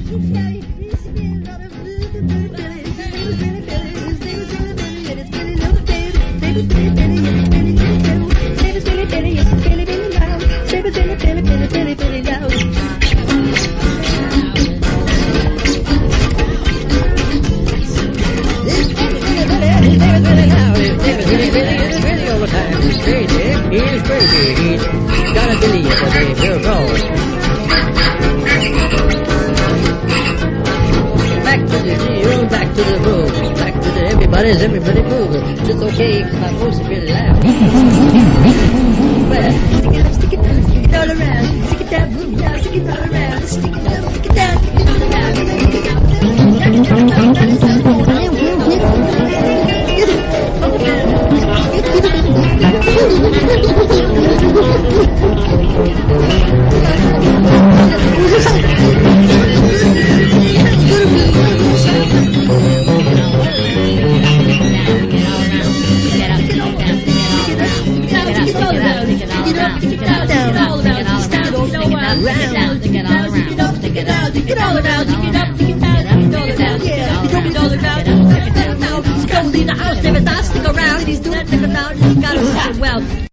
Everybody move. It's okay, because my voice is really loud. Well, stick it all around. Stick it down, move down, stick it all around. Stick it down, stick it down, stick it all around. Well,